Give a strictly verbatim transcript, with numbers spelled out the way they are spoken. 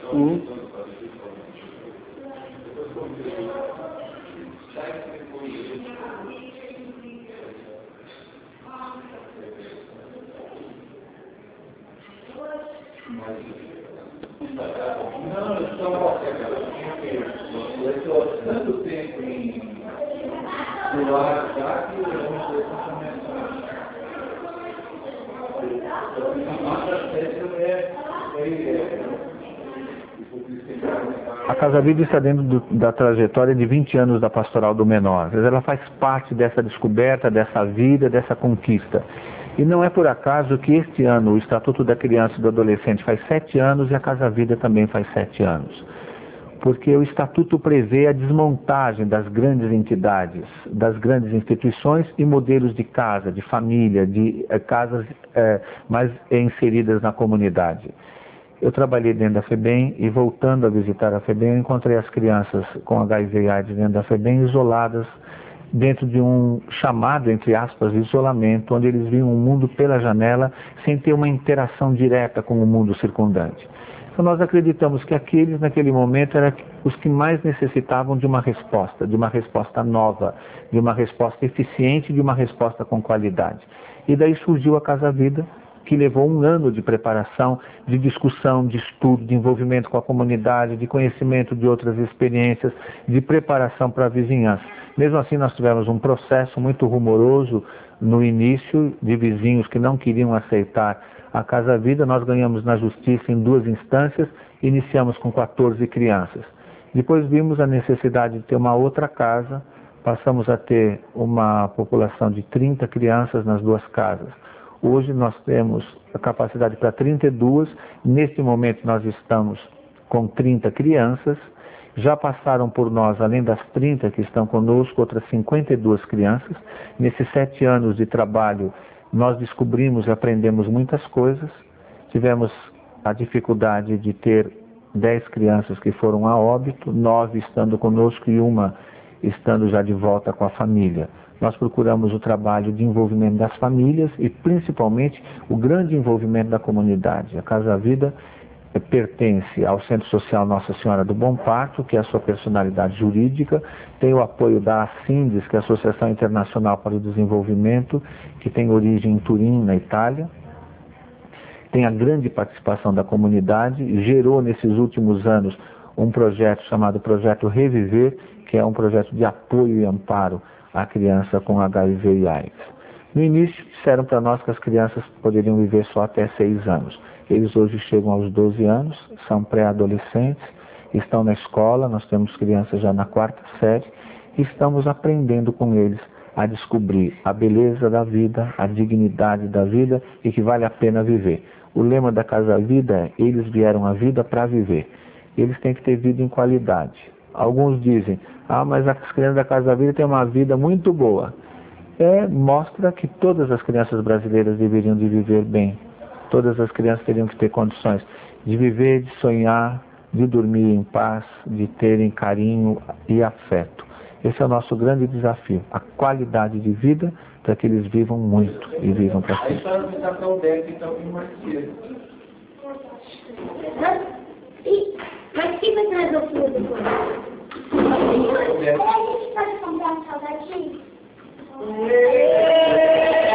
Hum. Não, eu só eu estou tanto tempo em pular já que eu não sei a nossa festa é A Casa Vida está dentro do, da trajetória de vinte anos da Pastoral do Menor. Ela faz parte dessa descoberta, dessa vida, dessa conquista. E não é por acaso que este ano o Estatuto da Criança e do Adolescente faz sete anos e a Casa Vida também faz sete anos. Porque o Estatuto prevê a desmontagem das grandes entidades, das grandes instituições e modelos de casa, de família, de eh, casas eh, mais inseridas na comunidade. Eu trabalhei dentro da FEBEM e, voltando a visitar a FEBEM, eu encontrei as crianças com H I V e AIDS dentro da FEBEM isoladas dentro de um chamado, entre aspas, isolamento, onde eles viam o mundo pela janela sem ter uma interação direta com o mundo circundante. Então nós acreditamos que aqueles, naquele momento, eram os que mais necessitavam de uma resposta, de uma resposta nova, de uma resposta eficiente, de uma resposta com qualidade. E daí surgiu a Casa Vida, que levou um ano de preparação, de discussão, de estudo, de envolvimento com a comunidade, de conhecimento de outras experiências, de preparação para a vizinhança. Mesmo assim, nós tivemos um processo muito rumoroso no início, de vizinhos que não queriam aceitar a Casa Vida. Nós ganhamos na justiça em duas instâncias, iniciamos com quatorze crianças. Depois vimos a necessidade de ter uma outra casa, passamos a ter uma população de trinta crianças nas duas casas. Hoje nós temos a capacidade para trinta e duas, neste momento nós estamos com trinta crianças, já passaram por nós, além das trinta que estão conosco, outras cinquenta e duas crianças. Nesses sete anos de trabalho, nós descobrimos e aprendemos muitas coisas. Tivemos a dificuldade de ter dez crianças que foram a óbito, nove estando conosco e uma estando já de volta com a família. Nós procuramos o trabalho de envolvimento das famílias e, principalmente, o grande envolvimento da comunidade. A Casa Vida pertence ao Centro Social Nossa Senhora do Bom Parto, que é a sua personalidade jurídica, tem o apoio da ASCINDES, que é a Associação Internacional para o Desenvolvimento, que tem origem em Turim, na Itália. Tem a grande participação da comunidade, gerou nesses últimos anos um projeto chamado Projeto Reviver, que é um projeto de apoio e amparo à criança com H I V e AIDS. No início, disseram para nós que as crianças poderiam viver só até seis anos. Eles hoje chegam aos doze anos, são pré-adolescentes, estão na escola, nós temos crianças já na quarta série, e estamos aprendendo com eles a descobrir a beleza da vida, a dignidade da vida e que vale a pena viver. O lema da Casa Vida é: eles vieram à vida para viver. Eles têm que ter vida em qualidade. Alguns dizem: ah, mas as crianças da Casa Vida têm uma vida muito boa. É, mostra que todas as crianças brasileiras deveriam de viver bem. Todas as crianças teriam que ter condições de viver, de sonhar, de dormir em paz, de terem carinho e afeto. Esse é o nosso grande desafio, a qualidade de vida para que eles vivam muito e vivam para sempre. Aí só não está para o Beto, então, em mais cedo. Mas quem vai trazer o filho depois? A gente pode comprar um salgadinho?